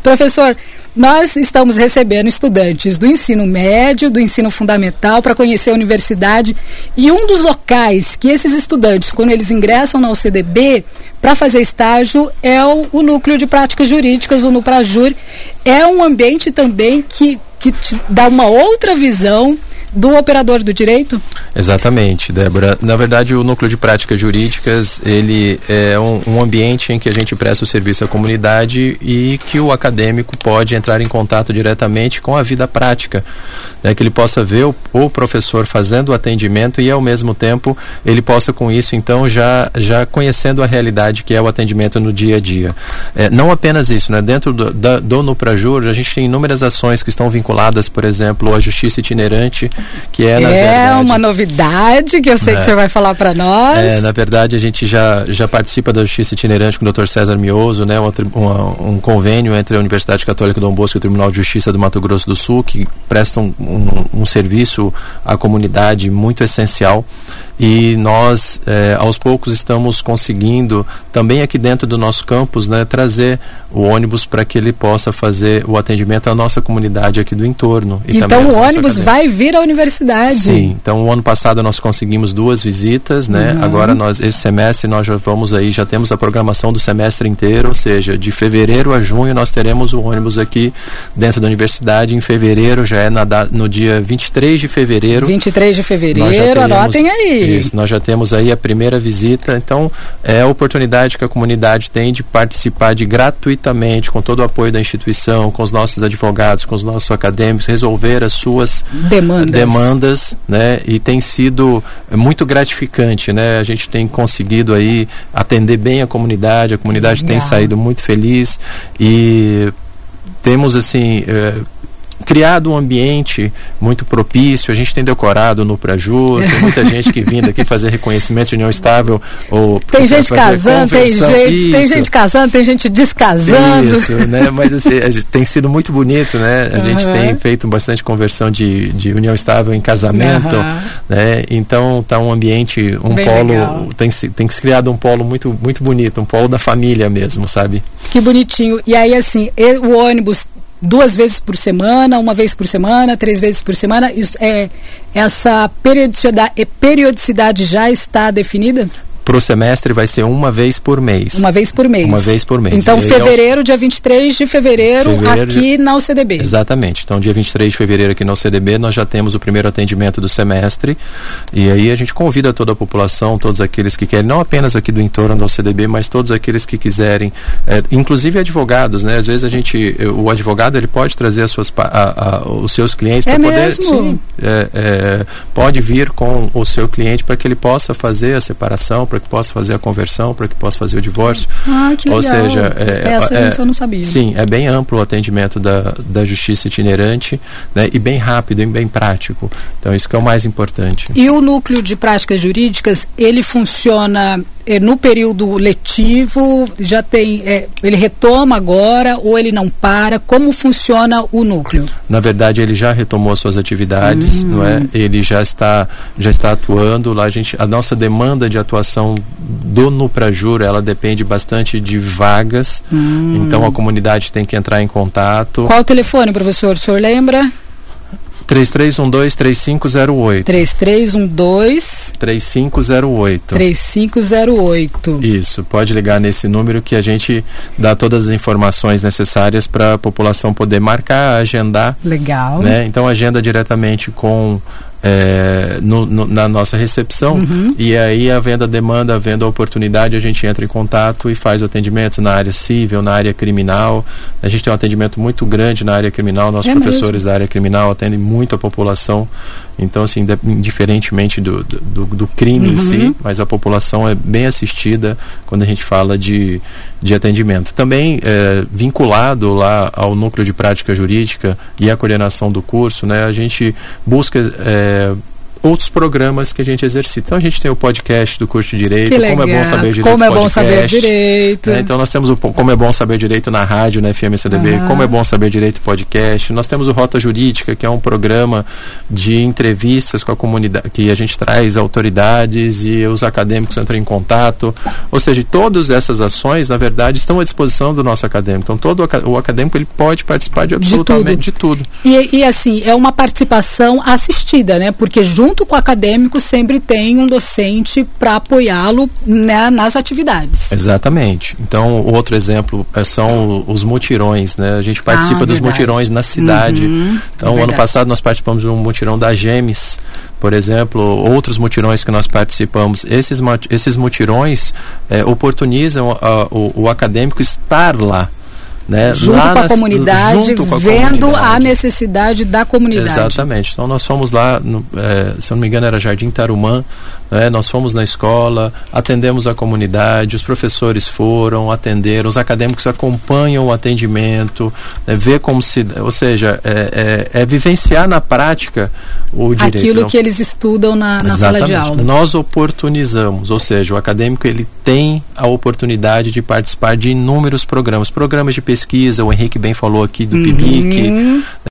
Professor, nós estamos recebendo estudantes do ensino médio, do ensino fundamental, para conhecer a universidade, e um dos locais que esses estudantes, quando eles ingressam na UCDB, para fazer estágio, é o Núcleo de Práticas Jurídicas, o Nuprajur. É um ambiente também que te dá uma outra visão do operador do direito? Exatamente, Débora. Na verdade, o Núcleo de Práticas Jurídicas, ele é um ambiente em que a gente presta o serviço à comunidade e que o acadêmico pode entrar em contato diretamente com a vida prática, né? Que ele possa ver o professor fazendo o atendimento e, ao mesmo tempo, ele possa, com isso, então, já conhecendo a realidade que é o atendimento no dia a dia. Não apenas isso, né? Dentro do Nuprajur, a gente tem inúmeras ações que estão vinculadas, por exemplo, à justiça itinerante, que na verdade, uma novidade que eu sei que o senhor vai falar para nós. Na verdade, a gente já participa da justiça itinerante com o Dr. César Mioso, né? Um convênio entre a Universidade Católica Dom Bosco e o Tribunal de Justiça do Mato Grosso do Sul, que prestam um serviço à comunidade muito essencial. E nós, aos poucos, estamos conseguindo, também aqui dentro do nosso campus, né, trazer o ônibus para que ele possa fazer o atendimento à nossa comunidade aqui do entorno. E então o ônibus vai vir à universidade? Sim, então o ano passado nós conseguimos 2 visitas, né? Agora esse semestre nós já temos a programação do semestre inteiro, ou seja, de fevereiro a junho nós teremos o ônibus aqui dentro da universidade. Em fevereiro, já é no dia 23 de fevereiro. 23 de fevereiro, anotem aí. Isso, nós já temos aí a primeira visita, então é a oportunidade que a comunidade tem de participar gratuitamente, com todo o apoio da instituição, com os nossos advogados, com os nossos acadêmicos, resolver as suas demandas, né? E tem sido muito gratificante, né? A gente tem conseguido aí atender bem a comunidade tem saído muito feliz e temos assim criado um ambiente muito propício. A gente tem decorado no Nuprajur, tem muita gente que vindo aqui fazer reconhecimento de união estável, ou tem gente casando, tem gente casando, tem gente descasando. Isso, né? Mas assim, tem sido muito bonito, né? A gente tem feito bastante conversão de união estável em casamento, né? Então tá um ambiente, bem polo legal. tem se criado um polo muito, muito bonito, um polo da família mesmo, sabe? Que bonitinho. E aí assim, o ônibus 2 vezes por semana, 1 vez por semana, 3 vezes por semana, essa periodicidade já está definida? Para o semestre vai ser 1 vez por mês. 1 vez por mês. 1 vez por mês. Então, dia 23 de fevereiro, aqui na UCDB. Exatamente. Então, dia 23 de fevereiro aqui na UCDB, nós já temos o primeiro atendimento do semestre. E aí a gente convida toda a população, todos aqueles que querem, não apenas aqui do entorno da UCDB, mas todos aqueles que quiserem, inclusive advogados, né? Às vezes o advogado, ele pode trazer os seus clientes para poder... Sim, pode vir com o seu cliente para que ele possa fazer a separação, para que possa fazer a conversão, para que possa fazer o divórcio. Que legal. Ou seja, isso eu não sabia. Sim, é bem amplo o atendimento da justiça itinerante, né, e bem rápido e bem prático. Então, isso que é o mais importante. E o Núcleo de Práticas Jurídicas, ele funciona no período letivo, já tem, ele retoma agora ou ele não para? Como funciona o núcleo? Na verdade, ele já retomou suas atividades, não é? Ele já está atuando lá. A nossa demanda de atuação do Nuprajur, ela depende bastante de vagas, então a comunidade tem que entrar em contato. Qual o telefone, professor? O senhor lembra? 3312-3508. 3312-3508. Isso, pode ligar nesse número que a gente dá todas as informações necessárias para a população poder marcar, agendar. Legal. Né? Então agenda diretamente com na nossa recepção, e aí havendo a demanda, havendo a oportunidade, a gente entra em contato e faz o atendimento na área civil, na área criminal. A gente tem um atendimento muito grande na área criminal, nossos professores da área criminal atendem muito a população, então assim, diferentemente do crime em si, mas a população é bem assistida quando a gente fala de atendimento. Também vinculado lá ao Núcleo de Prática Jurídica e à coordenação do curso, né, a gente busca outros programas que a gente exercita. Então a gente tem o podcast do curso de Direito, Como é Bom Saber Direito, Como é Bom Saber Direito. Então nós temos o Como é Bom Saber Direito na rádio, na FM CDB, Como é Bom Saber Direito podcast. Nós temos o Rota Jurídica, que é um programa de entrevistas com a comunidade, que a gente traz autoridades e os acadêmicos entram em contato. Ou seja, todas essas ações, na verdade, estão à disposição do nosso acadêmico. Então todo o acadêmico ele pode participar de absolutamente de tudo. E assim, é uma participação assistida, né? Porque junto com o acadêmico sempre tem um docente para apoiá-lo, né, nas atividades. Exatamente. Então, outro exemplo são os mutirões, né? A gente participa dos mutirões na cidade. Então, ano passado nós participamos de um mutirão da GEMES, por exemplo, outros mutirões que nós participamos. Esses mutirões oportunizam o acadêmico estar lá. Né? Junto com a comunidade, vendo a necessidade da comunidade. Exatamente. Então nós fomos lá, se eu não me engano era Jardim Tarumã, né? Nós fomos na escola, atendemos a comunidade, os professores foram, atenderam, os acadêmicos acompanham o atendimento, né? Ver como se... Ou seja, vivenciar na prática o direito. Aquilo que eles estudam na sala de aula. Nós oportunizamos, ou seja, o acadêmico ele tem a oportunidade de participar de inúmeros programas de pesquisa, o Henrique bem falou aqui do PIBIC,